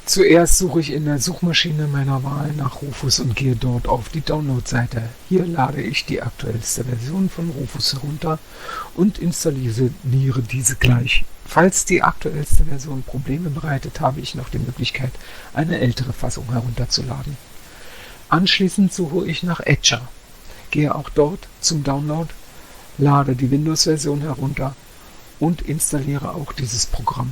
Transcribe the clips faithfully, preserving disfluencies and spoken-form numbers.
Zuerst suche ich in der Suchmaschine meiner Wahl nach Rufus und gehe dort auf die Download-Seite. Hier lade ich die aktuellste Version von Rufus herunter und installiere diese gleich. Falls die aktuellste Version Probleme bereitet, habe ich noch die Möglichkeit, eine ältere Fassung herunterzuladen. Anschließend suche ich nach Etcher, gehe auch dort zum Download, lade die Windows-Version herunter und installiere auch dieses Programm.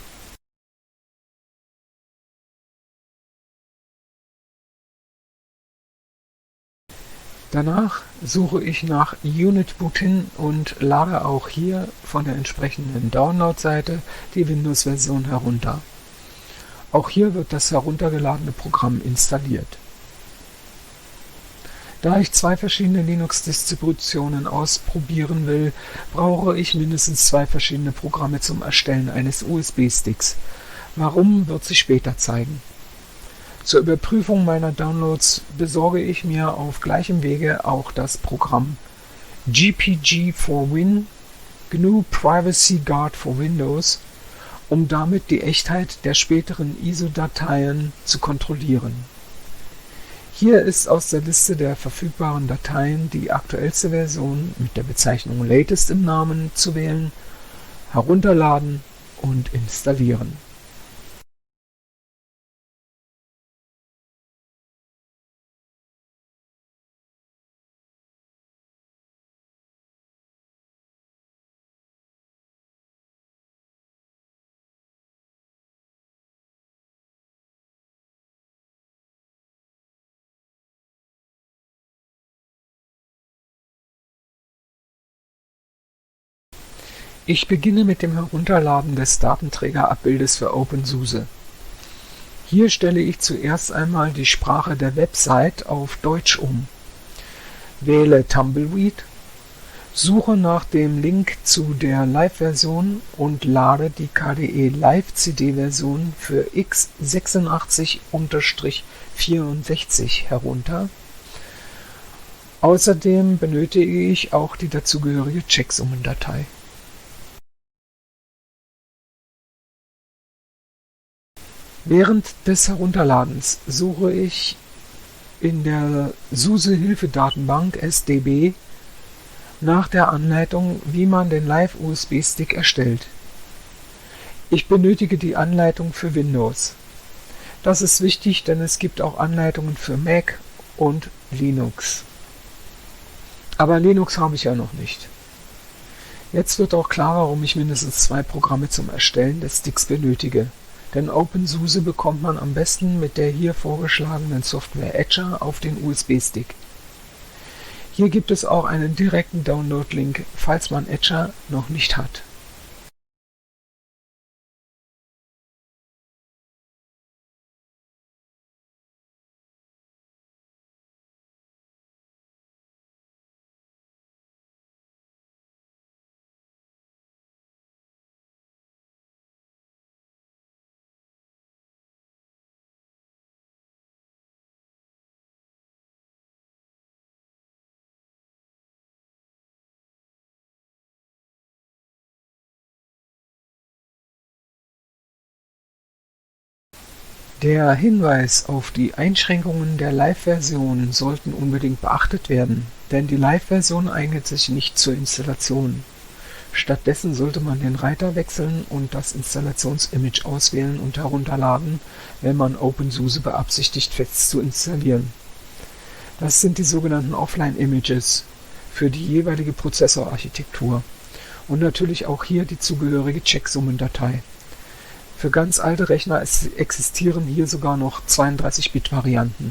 Danach suche ich nach UnitBootin und lade auch hier von der entsprechenden Download-Seite die Windows-Version herunter. Auch hier wird das heruntergeladene Programm installiert. Da ich zwei verschiedene Linux-Distributionen ausprobieren will, brauche ich mindestens zwei verschiedene Programme zum Erstellen eines U S B-Sticks. Warum, wird sich später zeigen. Zur Überprüfung meiner Downloads besorge ich mir auf gleichem Wege auch das Programm G P G for Win, G N U Privacy Guard for Windows, um damit die Echtheit der späteren I S O-Dateien zu kontrollieren. Hier ist aus der Liste der verfügbaren Dateien die aktuellste Version mit der Bezeichnung Latest im Namen zu wählen, herunterladen und installieren. Ich beginne mit dem Herunterladen des Datenträgerabbildes für OpenSUSE. Hier stelle ich zuerst einmal die Sprache der Website auf Deutsch um. Wähle Tumbleweed, suche nach dem Link zu der Live-Version und lade die K D E Live C D-Version für x sechsundachtzig vierundsechzig herunter. Außerdem benötige ich auch die dazugehörige Checksummendatei. Während des Herunterladens suche ich in der SUSE-Hilfe-Datenbank S D B nach der Anleitung, wie man den Live-U S B-Stick erstellt. Ich benötige die Anleitung für Windows. Das ist wichtig, denn es gibt auch Anleitungen für Mac und Linux. Aber Linux habe ich ja noch nicht. Jetzt wird auch klar, warum ich mindestens zwei Programme zum Erstellen des Sticks benötige. Denn OpenSUSE bekommt man am besten mit der hier vorgeschlagenen Software Etcher auf den U S B-Stick. Hier gibt es auch einen direkten Download-Link, falls man Etcher noch nicht hat. Der Hinweis auf die Einschränkungen der Live-Version sollten unbedingt beachtet werden, denn die Live-Version eignet sich nicht zur Installation. Stattdessen sollte man den Reiter wechseln und das Installationsimage auswählen und herunterladen, wenn man OpenSUSE beabsichtigt fest zu installieren. Das sind die sogenannten Offline-Images für die jeweilige Prozessorarchitektur und natürlich auch hier die zugehörige Checksummendatei. Für ganz alte Rechner existieren hier sogar noch zweiunddreißig Bit Varianten.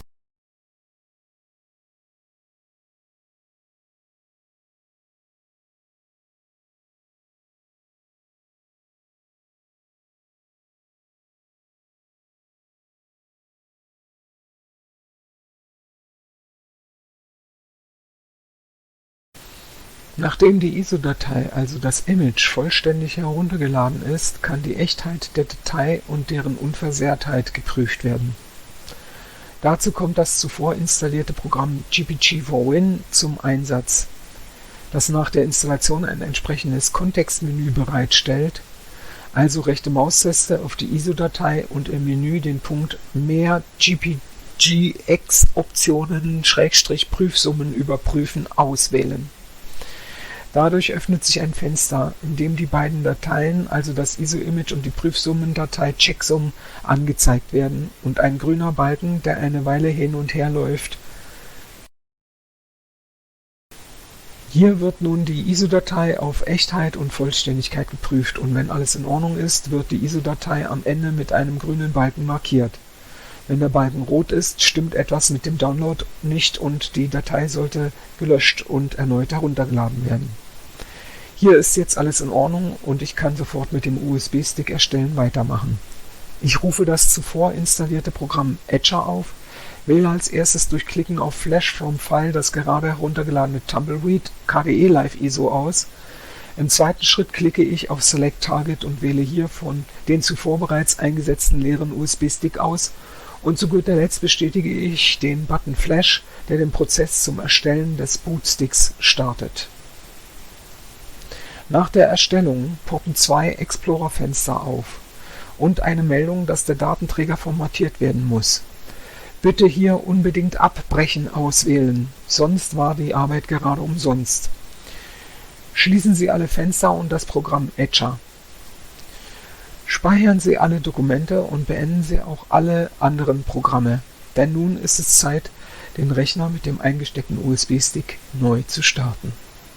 Nachdem die I S O-Datei, also das Image, vollständig heruntergeladen ist, kann die Echtheit der Datei und deren Unversehrtheit geprüft werden. Dazu kommt das zuvor installierte Programm G P G for Win zum Einsatz, das nach der Installation ein entsprechendes Kontextmenü bereitstellt, Also rechte Maustaste auf die I S O-Datei und im Menü den Punkt Mehr G P G-X-Optionen Schrägstrich Prüfsummen überprüfen auswählen. Dadurch öffnet sich ein Fenster, in dem die beiden Dateien, also das I S O-Image und die Prüfsummendatei Checksum, angezeigt werden und ein grüner Balken, der eine Weile hin und her läuft. Hier wird nun die I S O-Datei auf Echtheit und Vollständigkeit geprüft und wenn alles in Ordnung ist, wird die I S O-Datei am Ende mit einem grünen Balken markiert. Wenn der Balken rot ist, stimmt etwas mit dem Download nicht und die Datei sollte gelöscht und erneut heruntergeladen werden. Hier ist jetzt alles in Ordnung und ich kann sofort mit dem U S B-Stick erstellen weitermachen. Ich rufe das zuvor installierte Programm Etcher auf, wähle als erstes durch Klicken auf Flash from File das gerade heruntergeladene Tumbleweed K D E Live I S O aus. Im zweiten Schritt klicke ich auf Select Target und wähle hier von den zuvor bereits eingesetzten leeren U S B-Stick aus. Und zu guter Letzt bestätige ich den Button Flash, der den Prozess zum Erstellen des Bootsticks startet. Nach der Erstellung poppen zwei Explorer-Fenster auf und eine Meldung, dass der Datenträger formatiert werden muss. Bitte hier unbedingt Abbrechen auswählen, sonst war die Arbeit gerade umsonst. Schließen Sie alle Fenster und das Programm Etcher. Speichern Sie alle Dokumente und beenden Sie auch alle anderen Programme, denn nun ist es Zeit, den Rechner mit dem eingesteckten U S B-Stick neu zu starten.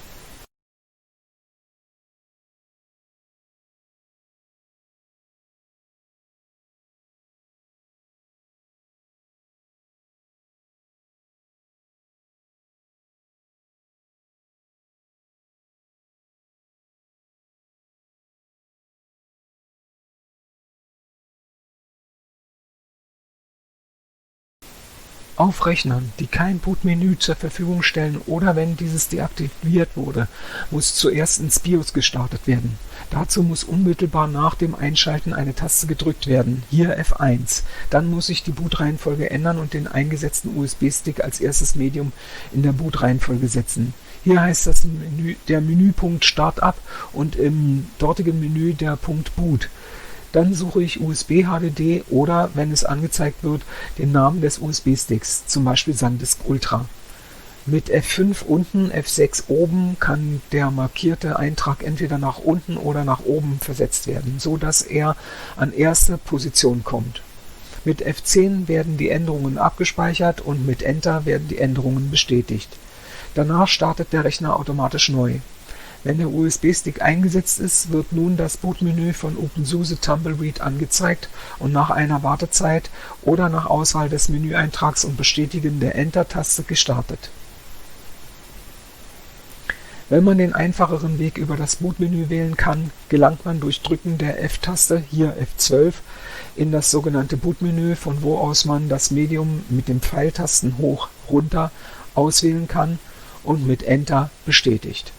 Auf Rechnern, die kein Bootmenü zur Verfügung stellen oder wenn dieses deaktiviert wurde, muss zuerst ins BIOS gestartet werden. Dazu muss unmittelbar nach dem Einschalten eine Taste gedrückt werden, hier F eins. Dann muss sich die Bootreihenfolge ändern und den eingesetzten U S B-Stick als erstes Medium in der Bootreihenfolge setzen. Hier heißt das Menü, der Menüpunkt Startup und im dortigen Menü der Punkt Boot. Dann suche ich U S B H D D oder, wenn es angezeigt wird, den Namen des U S B-Sticks, zum Beispiel SanDisk Ultra. Mit F fünf unten, F sechs oben kann der markierte Eintrag entweder nach unten oder nach oben versetzt werden, so dass er an erste Position kommt. Mit F zehn werden die Änderungen abgespeichert und mit Enter werden die Änderungen bestätigt. Danach startet der Rechner automatisch neu. Wenn der U S B-Stick eingesetzt ist, wird nun das Bootmenü von OpenSUSE Tumbleweed angezeigt und nach einer Wartezeit oder nach Auswahl des Menüeintrags und Bestätigen der Enter-Taste gestartet. Wenn man den einfacheren Weg über das Bootmenü wählen kann, gelangt man durch Drücken der F-Taste, hier F zwölf, in das sogenannte Bootmenü, von wo aus man das Medium mit den Pfeiltasten hoch, runter auswählen kann und mit Enter bestätigt.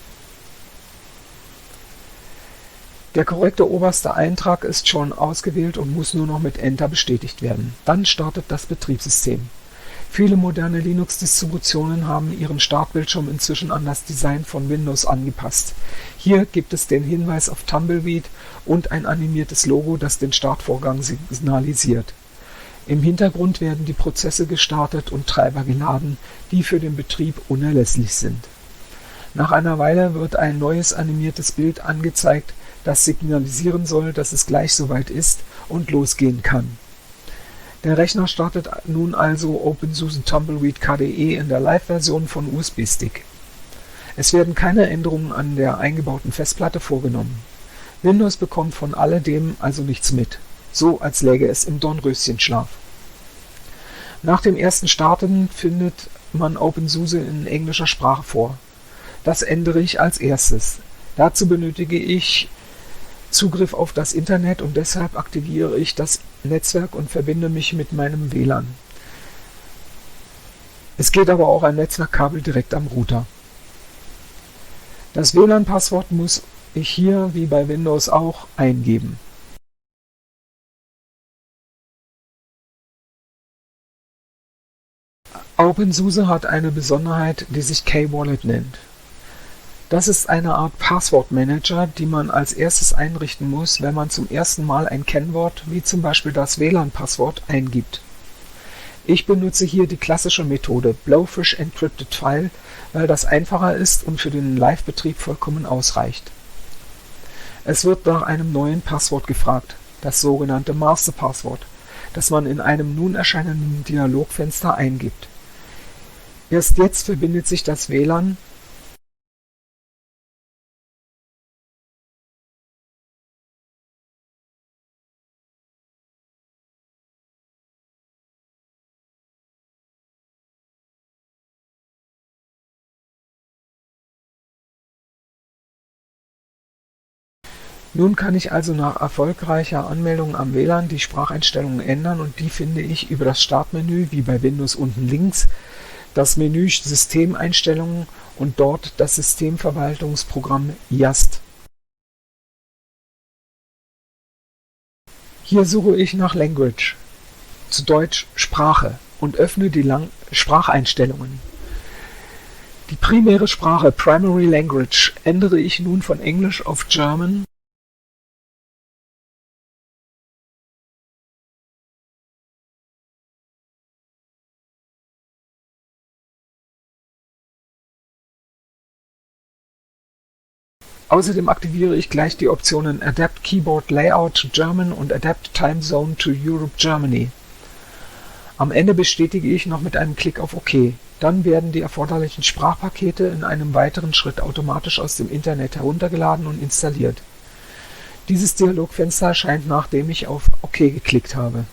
Der korrekte oberste Eintrag ist schon ausgewählt und muss nur noch mit Enter bestätigt werden. Dann startet das Betriebssystem. Viele moderne Linux-Distributionen haben ihren Startbildschirm inzwischen an das Design von Windows angepasst. Hier gibt es den Hinweis auf Tumbleweed und ein animiertes Logo, das den Startvorgang signalisiert. Im Hintergrund werden die Prozesse gestartet und Treiber geladen, die für den Betrieb unerlässlich sind. Nach einer Weile wird ein neues animiertes Bild angezeigt, das signalisieren soll, dass es gleich soweit ist und losgehen kann. Der Rechner startet nun also OpenSUSE Tumbleweed K D E in der Live-Version von U S B-Stick. Es werden keine Änderungen an der eingebauten Festplatte vorgenommen. Windows bekommt von alledem also nichts mit, so als läge es im Dornröschenschlaf. Nach dem ersten Starten findet man OpenSUSE in englischer Sprache vor. Das ändere ich als erstes. Dazu benötige ich Zugriff auf das Internet und deshalb aktiviere ich das Netzwerk und verbinde mich mit meinem W L A N. Es geht aber auch ein Netzwerkkabel direkt am Router. Das W L A N-Passwort muss ich hier, wie bei Windows auch, eingeben. OpenSUSE hat eine Besonderheit, die sich K-Wallet nennt. Das ist eine Art Passwortmanager, die man als erstes einrichten muss, wenn man zum ersten Mal ein Kennwort, wie zum Beispiel das W L A N-Passwort, eingibt. Ich benutze hier die klassische Methode Blowfish Encrypted File, weil das einfacher ist und für den Live-Betrieb vollkommen ausreicht. Es wird nach einem neuen Passwort gefragt, das sogenannte Masterpasswort, das man in einem nun erscheinenden Dialogfenster eingibt. Erst jetzt verbindet sich das W L A N Nun kann ich also nach erfolgreicher Anmeldung am W L A N die Spracheinstellungen ändern und die finde ich über das Startmenü, wie bei Windows unten links, das Menü Systemeinstellungen und dort das Systemverwaltungsprogramm Yast. Hier suche ich nach Language, zu Deutsch Sprache, und öffne die Lang Spracheinstellungen. Die primäre Sprache Primary Language ändere ich nun von Englisch auf German. Außerdem aktiviere ich gleich die Optionen Adapt Keyboard Layout to German und Adapt Time Zone to Europe Germany. Am Ende bestätige ich noch mit einem Klick auf OK. Dann werden die erforderlichen Sprachpakete in einem weiteren Schritt automatisch aus dem Internet heruntergeladen und installiert. Dieses Dialogfenster erscheint, nachdem ich auf OK geklickt habe.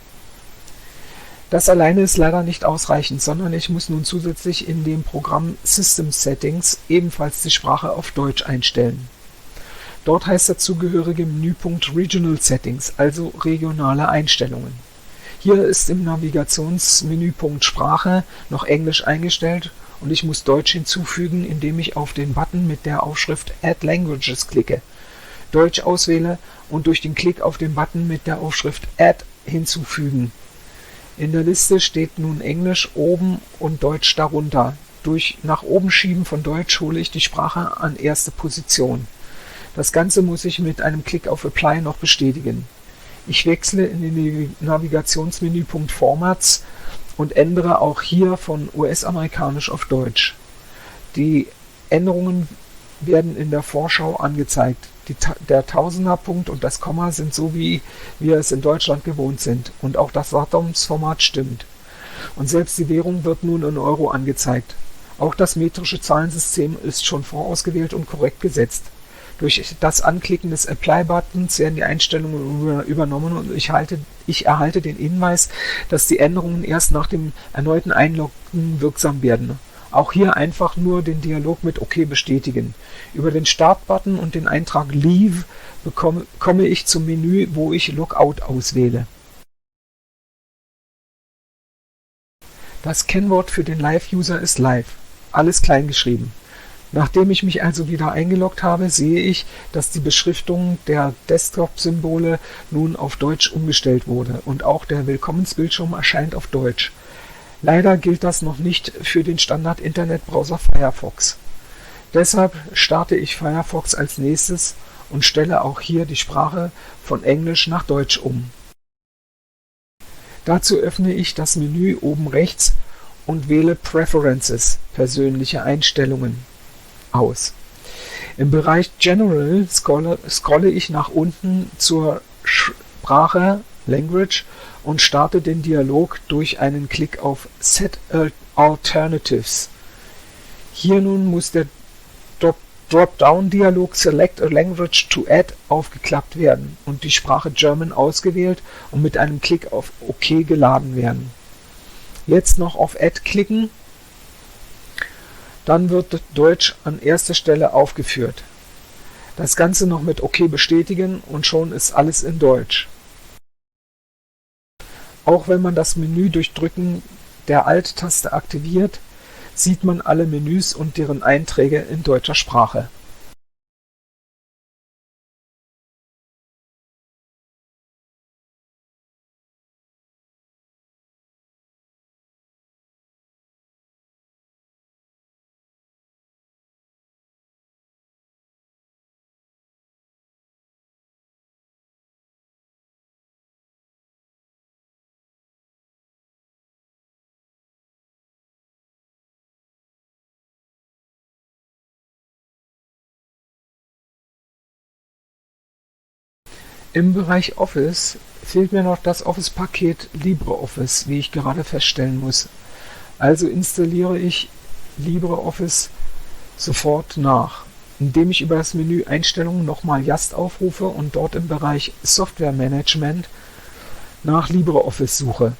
Das alleine ist leider nicht ausreichend, sondern ich muss nun zusätzlich in dem Programm System Settings ebenfalls die Sprache auf Deutsch einstellen. Dort heißt der zugehörige Menüpunkt Regional Settings, also regionale Einstellungen. Hier ist im Navigationsmenüpunkt Sprache noch Englisch eingestellt und ich muss Deutsch hinzufügen, indem ich auf den Button mit der Aufschrift Add Languages klicke, Deutsch auswähle und durch den Klick auf den Button mit der Aufschrift Add hinzufügen. In der Liste steht nun Englisch oben und Deutsch darunter. Durch nach oben schieben von Deutsch hole ich die Sprache an erste Position. Das Ganze muss ich mit einem Klick auf Apply noch bestätigen. Ich wechsle in den Navigationsmenüpunkt Formats und ändere auch hier von U S-amerikanisch auf Deutsch. Die Änderungen werden in der Vorschau angezeigt. Die, der Tausenderpunkt und das Komma sind so, wie wir es in Deutschland gewohnt sind. Und auch das Datumsformat stimmt. Und selbst die Währung wird nun in Euro angezeigt. Auch das metrische Zahlensystem ist schon vorausgewählt und korrekt gesetzt. Durch das Anklicken des Apply-Buttons werden die Einstellungen übernommen und ich, halte, ich erhalte den Hinweis, dass die Änderungen erst nach dem erneuten Einloggen wirksam werden. Auch hier einfach nur den Dialog mit OK bestätigen. Über den Start-Button und den Eintrag Leave bekomme, komme ich zum Menü, wo ich Logout auswähle. Das Kennwort für den Live-User ist Live, alles klein geschrieben. Nachdem ich mich also wieder eingeloggt habe, sehe ich, dass die Beschriftung der Desktop-Symbole nun auf Deutsch umgestellt wurde und auch der Willkommensbildschirm erscheint auf Deutsch. Leider gilt das noch nicht für den Standard-Internetbrowser Firefox. Deshalb starte ich Firefox als nächstes und stelle auch hier die Sprache von Englisch nach Deutsch um. Dazu öffne ich das Menü oben rechts und wähle Preferences, persönliche Einstellungen, aus. Im Bereich General scrolle, scrolle ich nach unten zur Sprache Language und starte den Dialog durch einen Klick auf Set Alternatives. Hier nun muss der Dropdown-Dialog Select a Language to Add aufgeklappt werden und die Sprache German ausgewählt und mit einem Klick auf OK geladen werden. Jetzt noch auf Add klicken. Dann wird Deutsch an erster Stelle aufgeführt. Das Ganze noch mit OK bestätigen und schon ist alles in Deutsch. Auch wenn man das Menü durch Drücken der Alt-Taste aktiviert, sieht man alle Menüs und deren Einträge in deutscher Sprache. Im Bereich Office fehlt mir noch das Office-Paket LibreOffice, wie ich gerade feststellen muss. Also installiere ich LibreOffice sofort nach, indem ich über das Menü Einstellungen nochmal Yast aufrufe und dort im Bereich Software Management nach LibreOffice suche.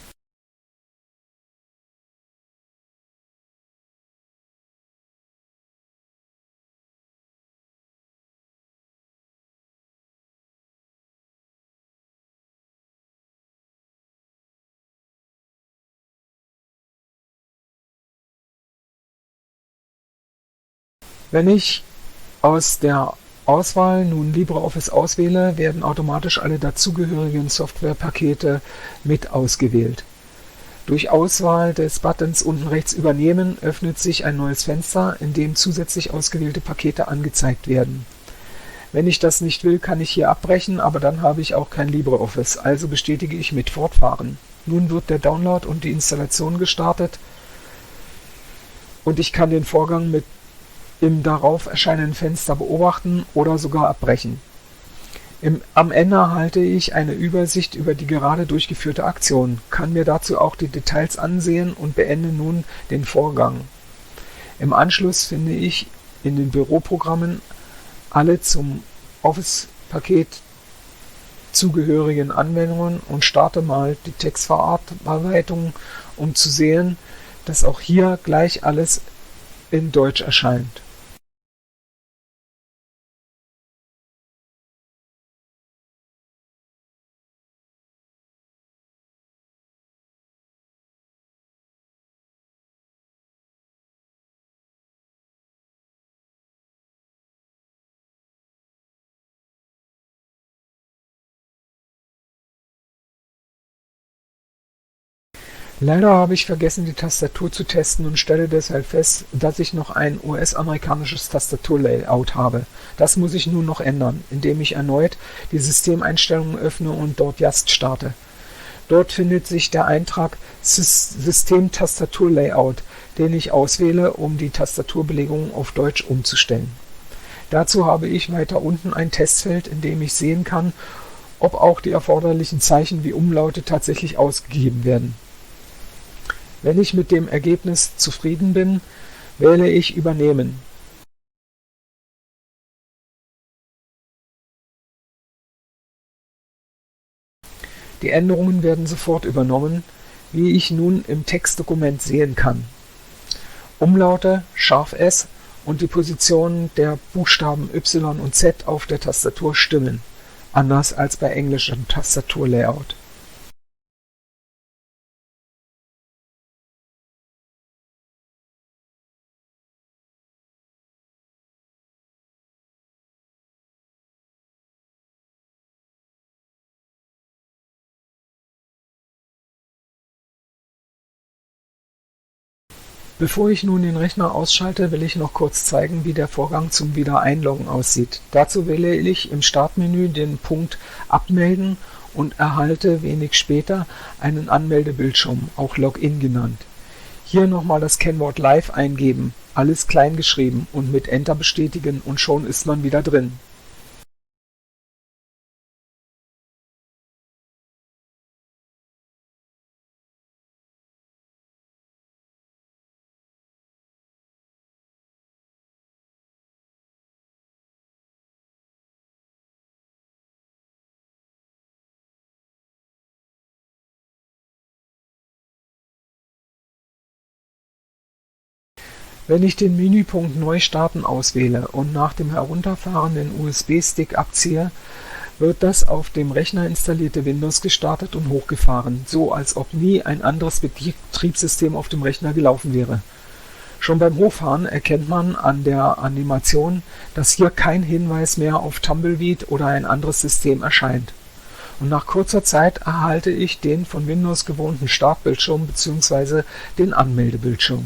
Wenn ich aus der Auswahl nun LibreOffice auswähle, werden automatisch alle dazugehörigen Softwarepakete mit ausgewählt. Durch Auswahl des Buttons unten rechts Übernehmen öffnet sich ein neues Fenster, in dem zusätzlich ausgewählte Pakete angezeigt werden. Wenn ich das nicht will, kann ich hier abbrechen, aber dann habe ich auch kein LibreOffice, also bestätige ich mit Fortfahren. Nun wird der Download und die Installation gestartet und ich kann den Vorgang mit im darauf erscheinenden Fenster beobachten oder sogar abbrechen. Im, am Ende erhalte ich eine Übersicht über die gerade durchgeführte Aktion, kann mir dazu auch die Details ansehen und beende nun den Vorgang. Im Anschluss finde ich in den Büroprogrammen alle zum Office-Paket zugehörigen Anwendungen und starte mal die Textverarbeitung, um zu sehen, dass auch hier gleich alles in Deutsch erscheint. Leider habe ich vergessen, die Tastatur zu testen und stelle deshalb fest, dass ich noch ein U S-amerikanisches Tastaturlayout habe. Das muss ich nun noch ändern, indem ich erneut die Systemeinstellungen öffne und dort Yast starte. Dort findet sich der Eintrag System-Tastaturlayout, den ich auswähle, um die Tastaturbelegung auf Deutsch umzustellen. Dazu habe ich weiter unten ein Testfeld, in dem ich sehen kann, ob auch die erforderlichen Zeichen wie Umlaute tatsächlich ausgegeben werden. Wenn ich mit dem Ergebnis zufrieden bin, wähle ich Übernehmen. Die Änderungen werden sofort übernommen, wie ich nun im Textdokument sehen kann. Umlaute, ß und die Positionen der Buchstaben Y und Z auf der Tastatur stimmen, anders als bei englischem Tastaturlayout. Bevor ich nun den Rechner ausschalte, will ich noch kurz zeigen, wie der Vorgang zum Wiedereinloggen aussieht. Dazu wähle ich im Startmenü den Punkt Abmelden und erhalte wenig später einen Anmeldebildschirm, auch Login genannt. Hier nochmal das Kennwort Live eingeben, alles klein geschrieben und mit Enter bestätigen und schon ist man wieder drin. Wenn ich den Menüpunkt Neu starten auswähle und nach dem Herunterfahren den U S B-Stick abziehe, wird das auf dem Rechner installierte Windows gestartet und hochgefahren, so als ob nie ein anderes Betriebssystem auf dem Rechner gelaufen wäre. Schon beim Hochfahren erkennt man an der Animation, dass hier kein Hinweis mehr auf Tumbleweed oder ein anderes System erscheint. Und nach kurzer Zeit erhalte ich den von Windows gewohnten Startbildschirm bzw. den Anmeldebildschirm.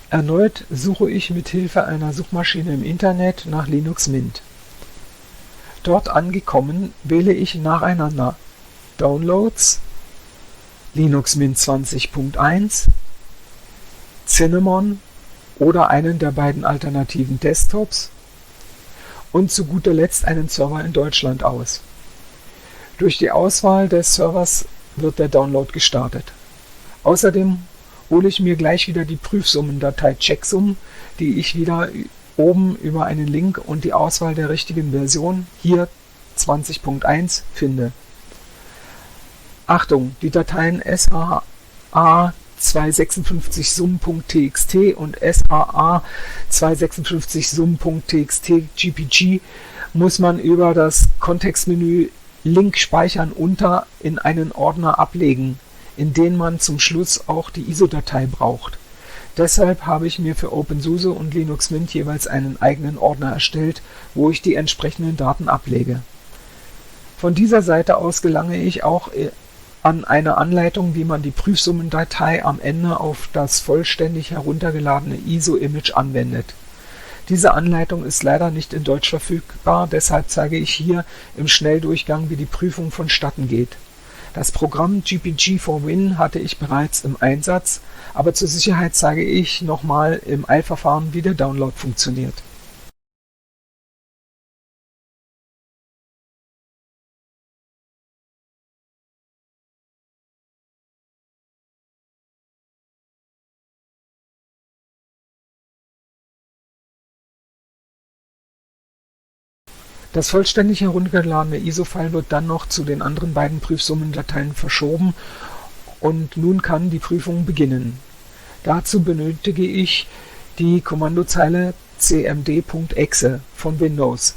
Erneut suche ich mit Hilfe einer Suchmaschine im Internet nach Linux Mint. Dort angekommen wähle ich nacheinander Downloads, Linux Mint zwanzig Punkt eins, Cinnamon oder einen der beiden alternativen Desktops und zu guter Letzt einen Server in Deutschland aus. Durch die Auswahl des Servers wird der Download gestartet. Außerdem hole ich mir gleich wieder die Prüfsummendatei Checksum, die ich wieder oben über einen Link und die Auswahl der richtigen Version, hier zwanzig Punkt eins, finde. Achtung, die Dateien S H A zweihundertsechsundfünfzig sum Punkt T X T und S H A zweihundertsechsundfünfzig sum Punkt T X T G P G muss man über das Kontextmenü Link speichern unter in einen Ordner ablegen, in den man zum Schluss auch die I S O-Datei braucht. Deshalb habe ich mir für OpenSUSE und Linux Mint jeweils einen eigenen Ordner erstellt, wo ich die entsprechenden Daten ablege. Von dieser Seite aus gelange ich auch an eine Anleitung, wie man die Prüfsummendatei am Ende auf das vollständig heruntergeladene I S O-Image anwendet. Diese Anleitung ist leider nicht in Deutsch verfügbar, deshalb zeige ich hier im Schnelldurchgang, wie die Prüfung vonstatten geht. Das Programm G P G for Win hatte ich bereits im Einsatz, aber zur Sicherheit zeige ich nochmal im Eilverfahren, wie der Download funktioniert. Das vollständig heruntergeladene I S O-File wird dann noch zu den anderen beiden Prüfsummendateien verschoben und nun kann die Prüfung beginnen. Dazu benötige ich die Kommandozeile cmd Punkt exe von Windows.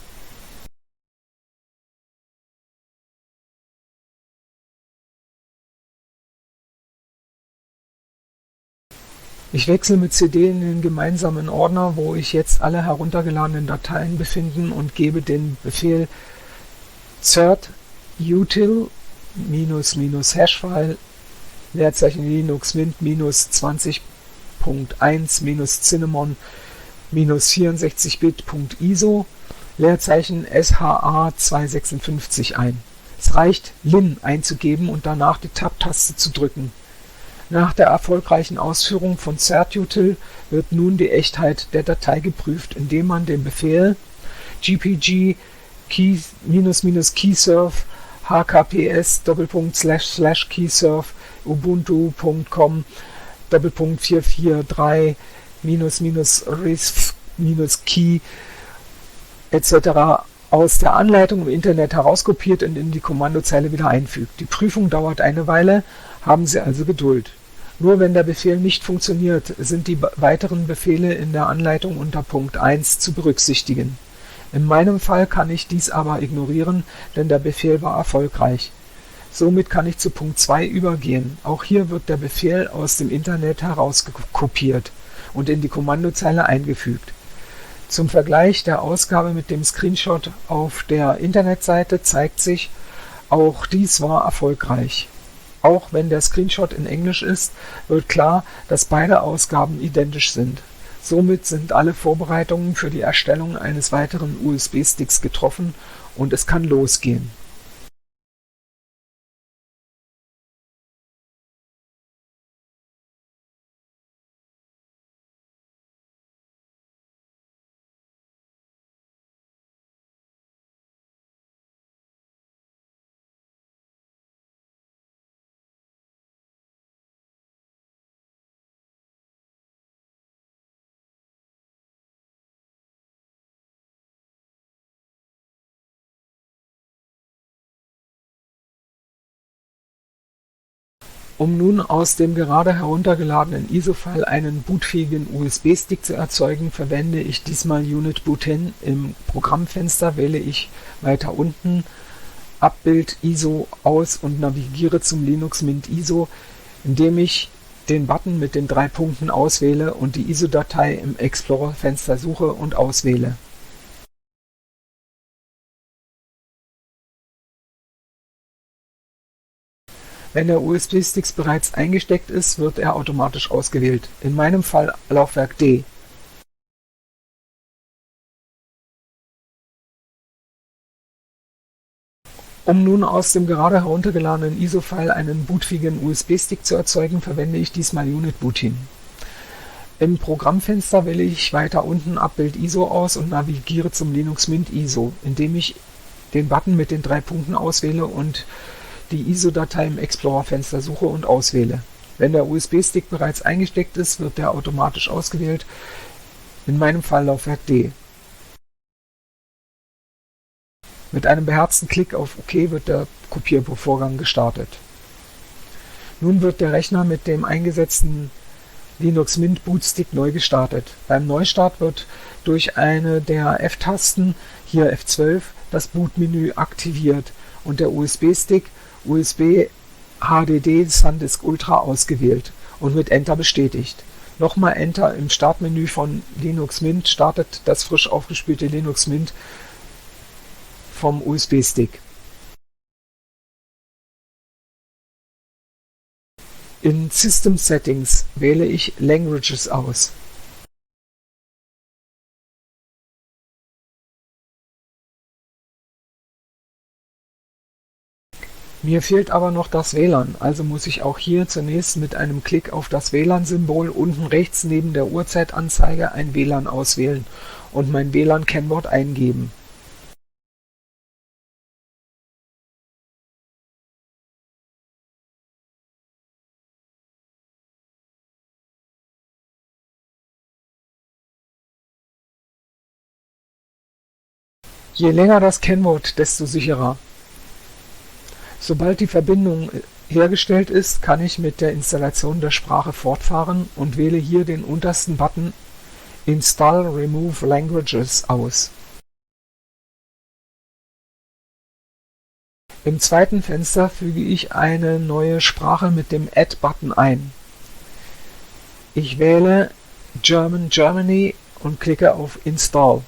Ich wechsle mit C D in den gemeinsamen Ordner, wo ich jetzt alle heruntergeladenen Dateien befinden, und gebe den Befehl cert util minus minus hashfile Leerzeichen Linux Mint minus zwanzig Punkt eins minus Cinnamon minus vierundsechzig Bit Punkt I S O Leerzeichen S H A zweihundertsechsundfünfzig ein. Es reicht, lin einzugeben und danach die Tab-Taste zu drücken. Nach der erfolgreichen Ausführung von certutil wird nun die Echtheit der Datei geprüft, indem man den Befehl gpg keyserve hkps doppelpunkt slash slash keyserve ubuntu Punkt com doppelpunkt vier vier drei minus minus risf minus key et cetera aus der Anleitung im Internet herauskopiert und in die Kommandozeile wieder einfügt. Die Prüfung dauert eine Weile, haben Sie also Geduld. Nur wenn der Befehl nicht funktioniert, sind die weiteren Befehle in der Anleitung unter Punkt eins zu berücksichtigen. In meinem Fall kann ich dies aber ignorieren, denn der Befehl war erfolgreich. Somit kann ich zu Punkt zwei übergehen. Auch hier wird der Befehl aus dem Internet herauskopiert und in die Kommandozeile eingefügt. Zum Vergleich der Ausgabe mit dem Screenshot auf der Internetseite zeigt sich, auch dies war erfolgreich. Auch wenn der Screenshot in Englisch ist, wird klar, dass beide Ausgaben identisch sind. Somit sind alle Vorbereitungen für die Erstellung eines weiteren U S B-Sticks getroffen und es kann losgehen. Um nun aus dem gerade heruntergeladenen I S O-File einen bootfähigen U S B-Stick zu erzeugen, verwende ich diesmal Unit Boot hin. Im Programmfenster wähle ich weiter unten Abbild I S O aus und navigiere zum Linux Mint I S O, indem ich den Button mit den drei Punkten auswähle und die I S O-Datei im Explorer-Fenster suche und auswähle. Wenn der U S B-Stick bereits eingesteckt ist, wird er automatisch ausgewählt. In meinem Fall Laufwerk D. Um nun aus dem gerade heruntergeladenen I S O-File einen bootfähigen U S B-Stick zu erzeugen, verwende ich diesmal UnitBootin. Im Programmfenster wähle ich weiter unten Abbild I S O aus und navigiere zum Linux Mint I S O, indem ich den Button mit den drei Punkten auswähle und die I S O-Datei im Explorer-Fenster suche und auswähle. Wenn der U S B-Stick bereits eingesteckt ist, wird der automatisch ausgewählt, in meinem Fall Laufwerk D. Mit einem beherzten Klick auf OK wird der Kopiervorgang gestartet. Nun wird der Rechner mit dem eingesetzten Linux Mint Bootstick neu gestartet. Beim Neustart wird durch eine der F-Tasten, hier F zwölf, das Bootmenü aktiviert und der U S B-Stick U S B H D D SanDisk Ultra ausgewählt und mit Enter bestätigt. Nochmal Enter im Startmenü von Linux Mint startet das frisch aufgespülte Linux Mint vom U S B-Stick. In System Settings wähle ich Languages aus. Mir fehlt aber noch das W L A N, also muss ich auch hier zunächst mit einem Klick auf das W L A N-Symbol unten rechts neben der Uhrzeitanzeige ein W L A N auswählen und mein W L A N-Kennwort eingeben. Je länger das Kennwort, desto sicherer. Sobald die Verbindung hergestellt ist, kann ich mit der Installation der Sprache fortfahren und wähle hier den untersten Button Install Remove Languages aus. Im zweiten Fenster füge ich eine neue Sprache mit dem Add-Button ein. Ich wähle German Germany und klicke auf Install.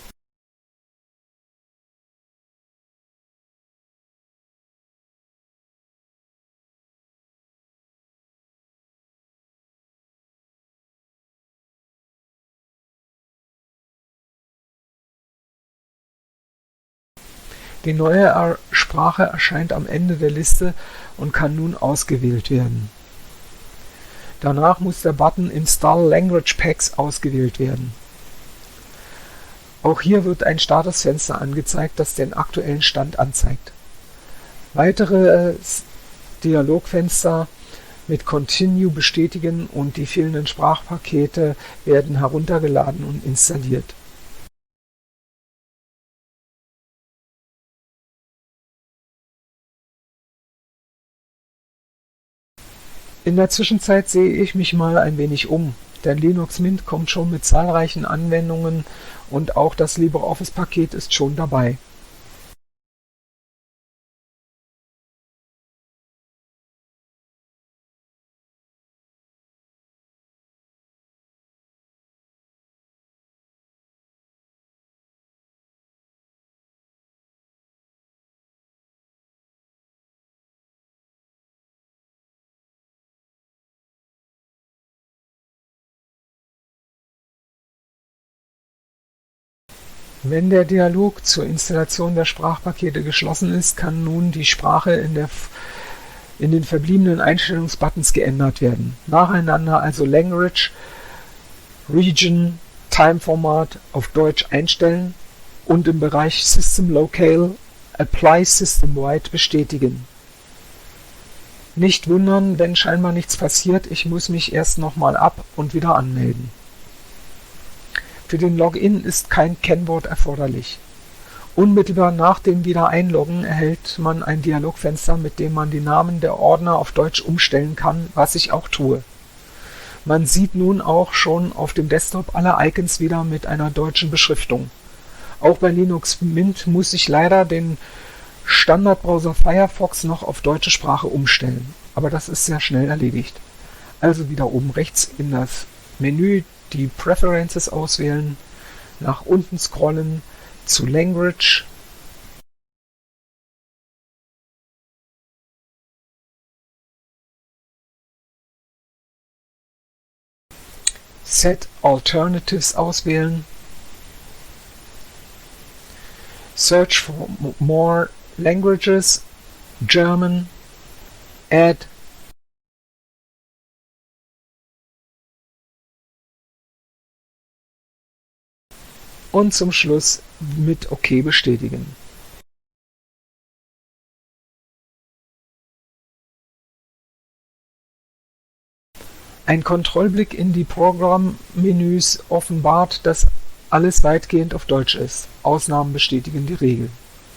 Die neue Sprache erscheint am Ende der Liste und kann nun ausgewählt werden. Danach muss der Button Install Language Packs ausgewählt werden. Auch hier wird ein Statusfenster angezeigt, das den aktuellen Stand anzeigt. Weitere Dialogfenster mit Continue bestätigen und die fehlenden Sprachpakete werden heruntergeladen und installiert. In der Zwischenzeit sehe ich mich mal ein wenig um, denn Linux Mint kommt schon mit zahlreichen Anwendungen und auch das LibreOffice-Paket ist schon dabei. Wenn der Dialog zur Installation der Sprachpakete geschlossen ist, kann nun die Sprache in, der, in den verbliebenen Einstellungsbuttons geändert werden. Nacheinander also Language, Region, Time Format auf Deutsch einstellen und im Bereich System Locale Apply System-Wide bestätigen. Nicht wundern, wenn scheinbar nichts passiert, ich muss mich erst nochmal ab und wieder anmelden. Für den Login ist kein Kennwort erforderlich. Unmittelbar nach dem Wiedereinloggen erhält man ein Dialogfenster, mit dem man die Namen der Ordner auf Deutsch umstellen kann, was ich auch tue. Man sieht nun auch schon auf dem Desktop alle Icons wieder mit einer deutschen Beschriftung. Auch bei Linux Mint muss ich leider den Standardbrowser Firefox noch auf deutsche Sprache umstellen, aber das ist sehr schnell erledigt. Also wieder oben rechts in das Menü die Preferences auswählen, nach unten scrollen zu Language, Set Alternatives auswählen, Search for More Languages, German, Add und zum Schluss mit OK bestätigen. Ein Kontrollblick in die Programmmenüs offenbart, dass alles weitgehend auf Deutsch ist. Ausnahmen bestätigen die Regel.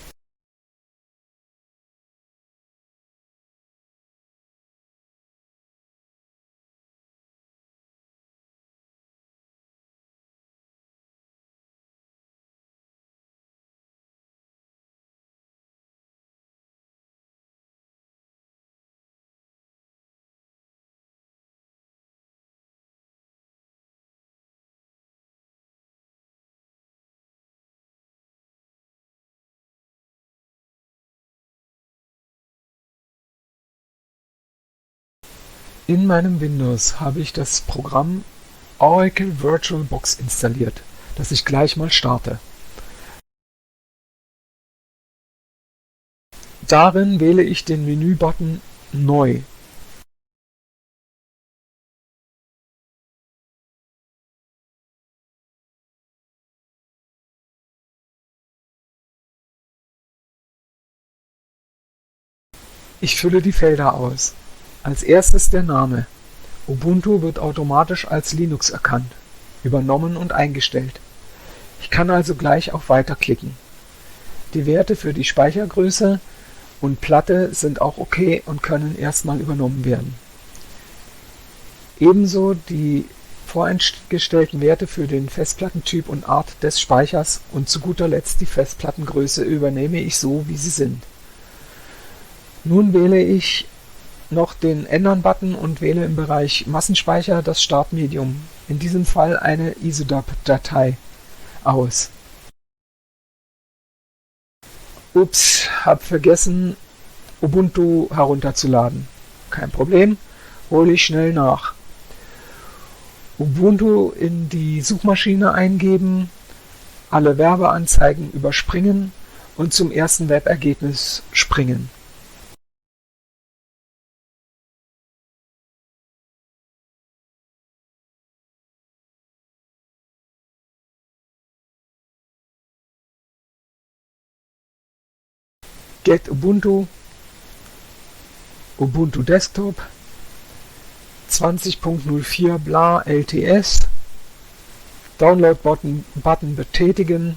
In meinem Windows habe ich das Programm Oracle VirtualBox installiert, das ich gleich mal starte. Darin wähle ich den Menü-Button Neu. Ich fülle die Felder aus. Als erstes der Name. Ubuntu wird automatisch als Linux erkannt, übernommen und eingestellt. Ich kann also gleich auf Weiter klicken. Die Werte für die Speichergröße und Platte sind auch okay und können erstmal übernommen werden. Ebenso die voreingestellten Werte für den Festplattentyp und Art des Speichers und zu guter Letzt die Festplattengröße übernehme ich so, wie sie sind. Nun wähle ich noch den Ändern-Button und wähle im Bereich Massenspeicher das Startmedium, in diesem Fall eine I S O D A P-Datei, aus. Ups, hab vergessen, Ubuntu herunterzuladen. Kein Problem, hole ich schnell nach. Ubuntu in die Suchmaschine eingeben, alle Werbeanzeigen überspringen und zum ersten Webergebnis springen. Get Ubuntu, Ubuntu Desktop, zwanzig Punkt null vier bla L T S, Download-Button Button betätigen,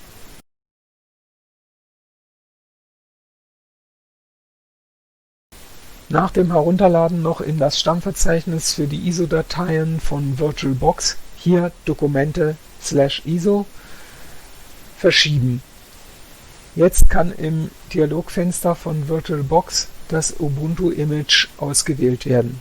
nach dem Herunterladen noch in das Stammverzeichnis für die I S O-Dateien von VirtualBox, hier Dokumente slash I S O, verschieben. Jetzt kann im Dialogfenster von VirtualBox das Ubuntu-Image ausgewählt werden.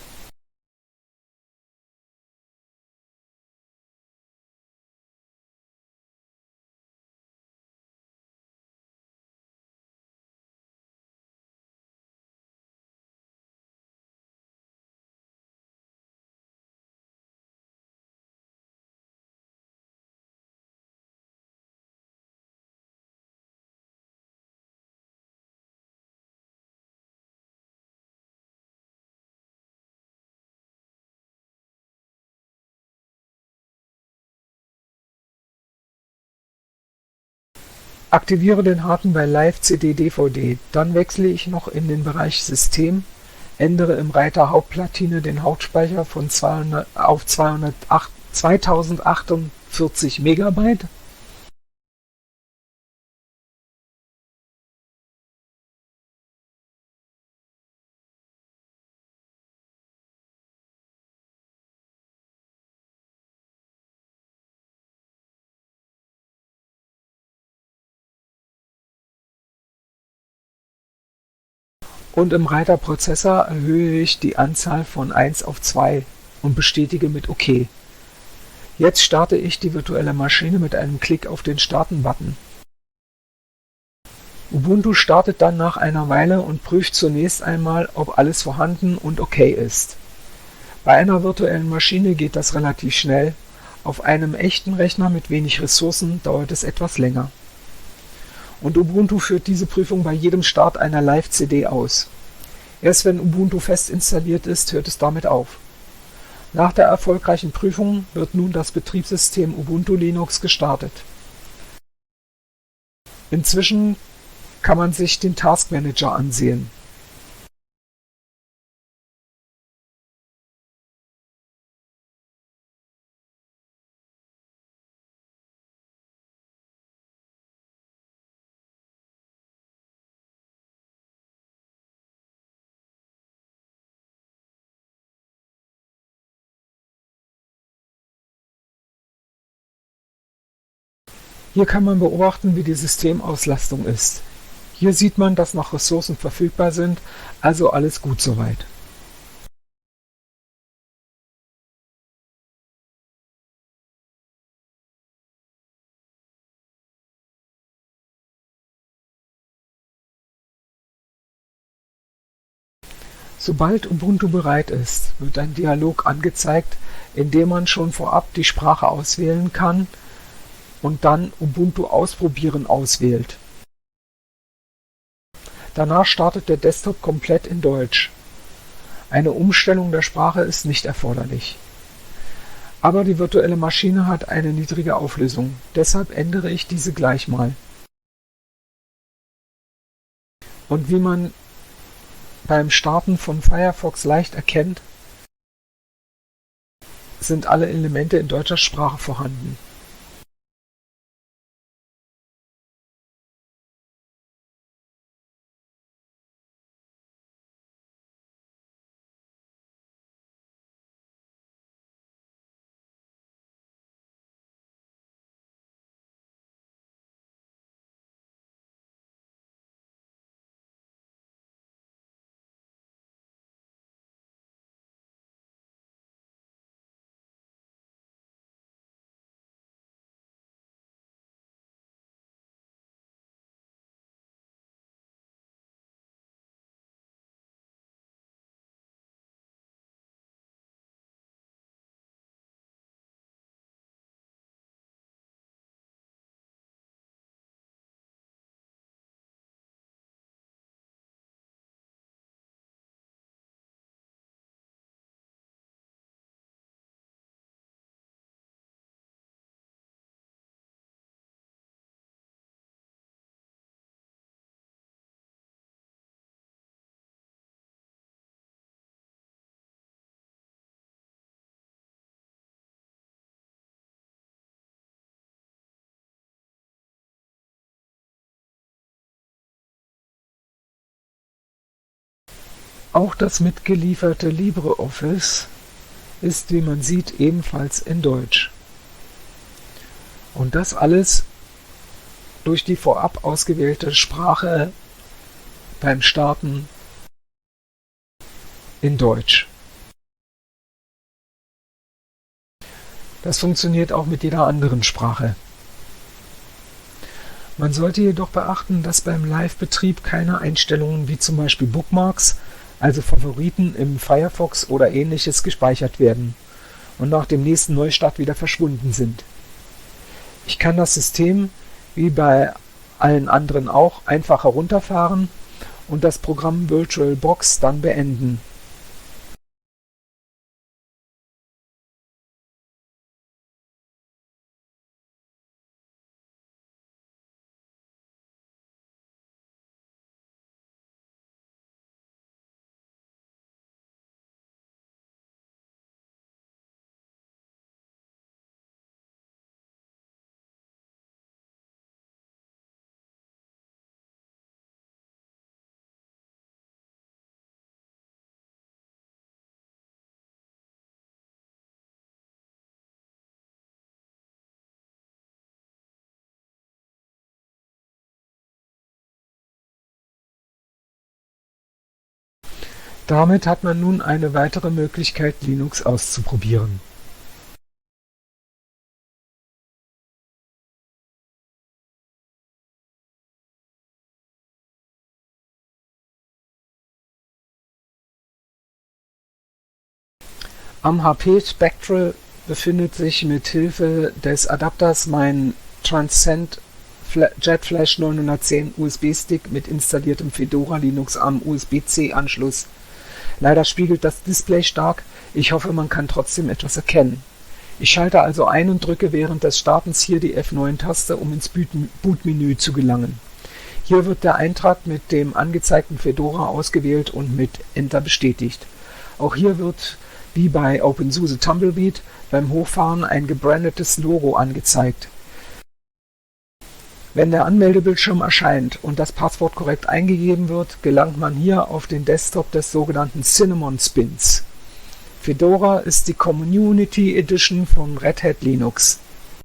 Aktiviere den Haken bei Live C D D V D, dann wechsle ich noch in den Bereich System, ändere im Reiter Hauptplatine den Hauptspeicher von zweihundert auf zweitausendachtundvierzig Megabyte. Und im Reiter Prozessor erhöhe ich die Anzahl von eins auf zwei und bestätige mit OK. Jetzt starte ich die virtuelle Maschine mit einem Klick auf den Starten-Button. Ubuntu startet dann nach einer Weile und prüft zunächst einmal, ob alles vorhanden und okay ist. Bei einer virtuellen Maschine geht das relativ schnell, auf einem echten Rechner mit wenig Ressourcen dauert es etwas länger. und Ubuntu führt diese Prüfung bei jedem Start einer Live-C D aus. Erst wenn Ubuntu fest installiert ist, hört es damit auf. Nach der erfolgreichen Prüfung wird nun das Betriebssystem Ubuntu Linux gestartet. Inzwischen kann man sich den Task Manager ansehen. Hier kann man beobachten, wie die Systemauslastung ist. Hier sieht man, dass noch Ressourcen verfügbar sind, also alles gut soweit. Sobald Ubuntu bereit ist, wird ein Dialog angezeigt, in dem man schon vorab die Sprache auswählen kann und dann Ubuntu ausprobieren auswählt. Danach startet der Desktop komplett in Deutsch. Eine Umstellung der Sprache ist nicht erforderlich. Aber die virtuelle Maschine hat eine niedrige Auflösung, deshalb ändere ich diese gleich mal. Und wie man beim Starten von Firefox leicht erkennt, sind alle Elemente in deutscher Sprache vorhanden. Auch das mitgelieferte LibreOffice ist, wie man sieht, ebenfalls in Deutsch. Und das alles durch die vorab ausgewählte Sprache beim Starten in Deutsch. Das funktioniert auch mit jeder anderen Sprache. Man sollte jedoch beachten, dass beim Live-Betrieb keine Einstellungen wie zum Beispiel Bookmarks, also Favoriten im Firefox oder ähnliches, gespeichert werden und nach dem nächsten Neustart wieder verschwunden sind. Ich kann das System, wie bei allen anderen auch, einfach herunterfahren und das Programm VirtualBox dann beenden. Damit hat man nun eine weitere Möglichkeit, Linux auszuprobieren. Am H P Spectral befindet sich mit Hilfe des Adapters mein Transcend JetFlash neunhundertzehn U S B-Stick mit installiertem Fedora Linux am U S B-C-Anschluss. Leider spiegelt das Display stark, ich hoffe, man kann trotzdem etwas erkennen. Ich schalte also ein und drücke während des Startens hier die F neun Taste, um ins Bootmenü zu gelangen. Hier wird der Eintrag mit dem angezeigten Fedora ausgewählt und mit Enter bestätigt. Auch hier wird, wie bei OpenSUSE Tumbleweed, beim Hochfahren ein gebrandetes Logo angezeigt. Wenn der Anmeldebildschirm erscheint und das Passwort korrekt eingegeben wird, gelangt man hier auf den Desktop des sogenannten Cinnamon Spins. Fedora ist die Community Edition von Red Hat Linux.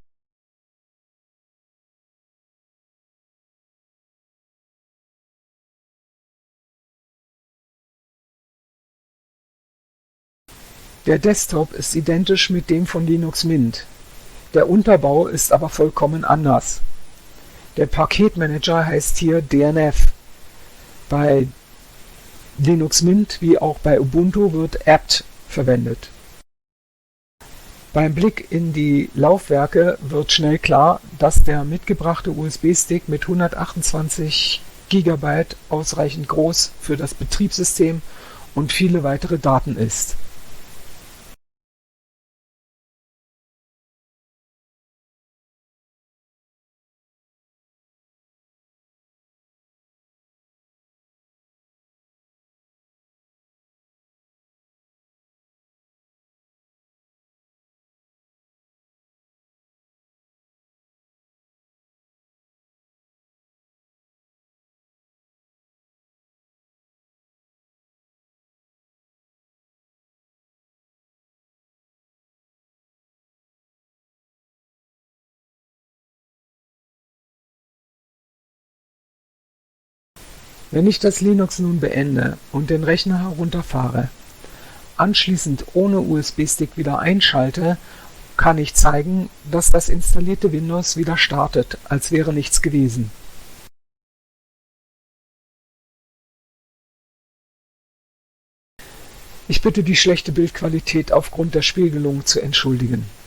Der Desktop ist identisch mit dem von Linux Mint. Der Unterbau ist aber vollkommen anders. Der Paketmanager heißt hier D N F. Bei Linux Mint wie auch bei Ubuntu wird apt verwendet. Beim Blick in die Laufwerke wird schnell klar, dass der mitgebrachte U S B-Stick mit hundertachtundzwanzig Gigabyte ausreichend groß für das Betriebssystem und viele weitere Daten ist. Wenn ich das Linux nun beende und den Rechner herunterfahre, anschließend ohne U S B-Stick wieder einschalte, kann ich zeigen, dass das installierte Windows wieder startet, als wäre nichts gewesen. Ich bitte die schlechte Bildqualität aufgrund der Spiegelung zu entschuldigen.